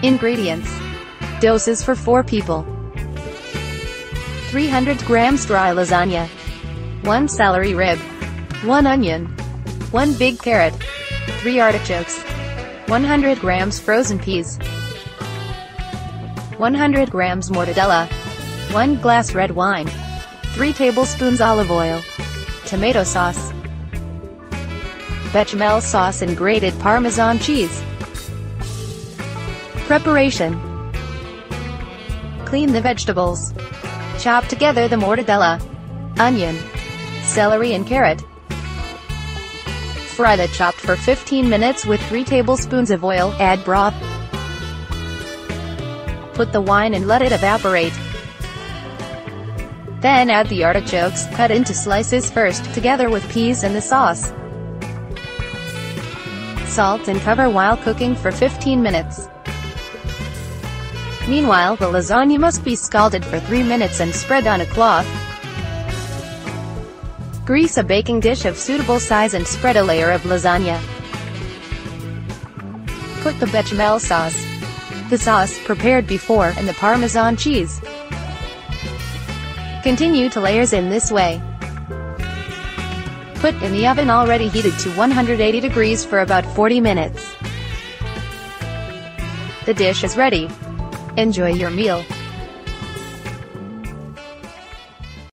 Ingredients. Doses for 4 people. 300 grams dry lasagna. 1 celery rib. 1 onion. 1 big carrot. 3 artichokes. 100 grams frozen peas. 100 grams mortadella. 1 glass red wine. 3 tablespoons olive oil. Tomato sauce. Bechamel sauce and grated Parmesan cheese. Preparation. Clean the vegetables. Chop together the mortadella, onion, celery and carrot. Fry the chopped for 15 minutes with 3 tablespoons of oil, add broth. Put the wine and let it evaporate. Then add the artichokes, cut into slices first, together with peas and the sauce. Salt and cover while cooking for 15 minutes. Meanwhile, the lasagna must be scalded for 3 minutes and spread on a cloth. Grease a baking dish of suitable size and spread a layer of lasagna. Put the bechamel sauce, the sauce prepared before, and the Parmesan cheese. Continue to layers in this way. Put in the oven already heated to 180 degrees for about 40 minutes. The dish is ready. Enjoy your meal.